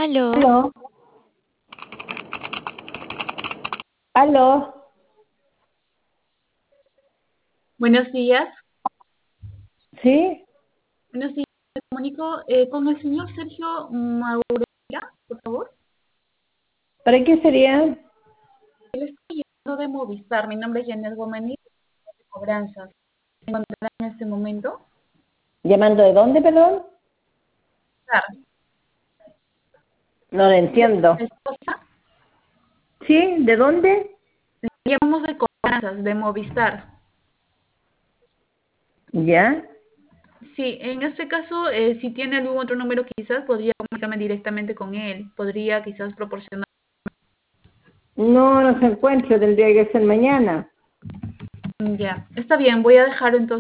Aló, Aló, aló, Buenos días. ¿sí? Buenos días. Me comunico con el señor Sergio Maurera, por favor. ¿Para qué sería? Él está llamando de Movistar. Mi nombre es Janet Gómez de Cobranzas. ¿Se encontrará en este momento? ¿Llamando de dónde, perdón? Claro. No lo entiendo. Esposa, ¿Sí? ¿De dónde? llamamos de Cobranzas, de Movistar. ¿Ya? Sí, en este caso, si tiene algún otro número, quizás podría comunicarme directamente con él. Podría quizás proporcionar. No, no se encuentra, tendría que ser mañana. Ya, está bien. Voy a dejar entonces